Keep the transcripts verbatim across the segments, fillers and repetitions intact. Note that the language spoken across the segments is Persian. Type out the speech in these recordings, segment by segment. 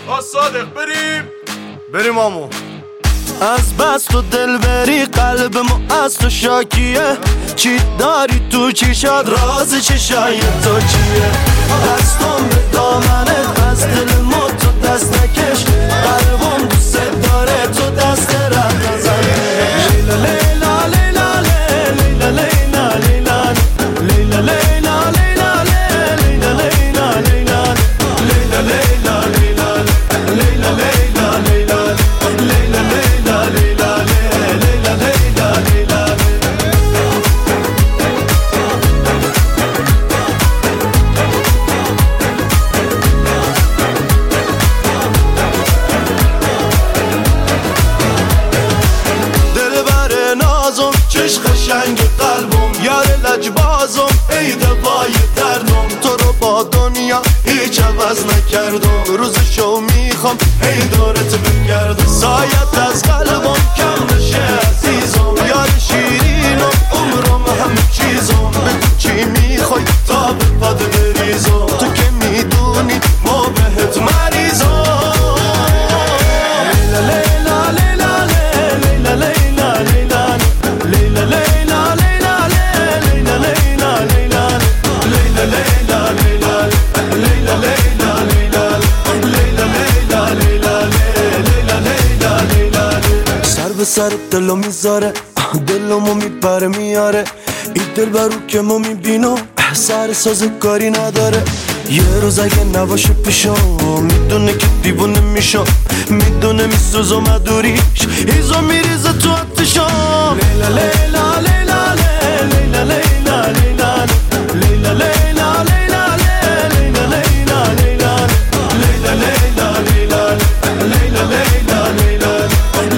آ صادق بریم بریم آمو. از بس تو دل بری قلب ما از تو شاکیه، چی داری تو چشات راز چشای تو چیه؟ دستم به دامنت از دل ما تو دست نکش، قلبم دوست داره تو دست رد نزن. لیلا لیلا لیلا لیلا لیلا لیلا لیلا لیلا لیلا لیلا لیلا لیلا لیلا لیلا لیلا لیلا لیلا چش قشنگ قلبم یار لجبازم ای دوای دردم، تو رو با دنیا هیچ عوض نکردم، روزشو میخوام هی دورت بگردم، سایت از قلبم کم نشه عزیزم، یار شیرینم عمرم همه چیزم، بگو چی میخوای تا به پاد بریزم، تو که میدونی ما بهت مریضم. لیلا لیلا لیلا لیلا لیلا سر به سر دلو میذاره، دلمو میپره میاره، این دل برو که ما میبینم سر سازگاری نداره، یه روز اگه نباشه پیشم میدونه که دیوونه میشم، میدونه میسوزم ادوریش ایزو میریزه تو آتشم. لیلا لیلا لیلا لیلا لیلا لیلا لیلا لیلا لیلا لیلا لیلا لیلا لیلا لیلا لیلا لیلا لیلا لیلا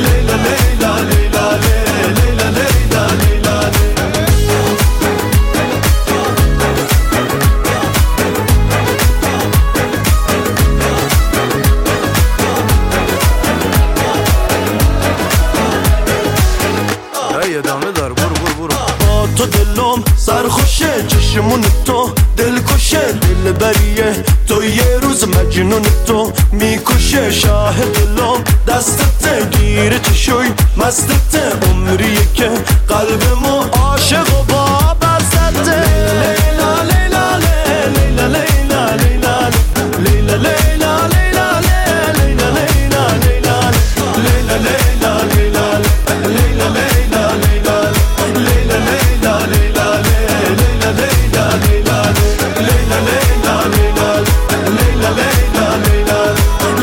ادامه دار برو برو برو. با تو دلم سرخوشه، چشمون تو دلکشه، دل بریه تو یه روز مجنون تو میکشه، شاه دلم دستته گیره چشوی مستته، عمریه که قلبمو عاشق و با بستته. لیلا لیلا لیلا لیلا لیلا لیلا لیلا لیلا لیلا لیلا لیلا لیلا لیلا لیلا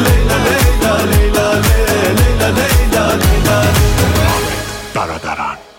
برادران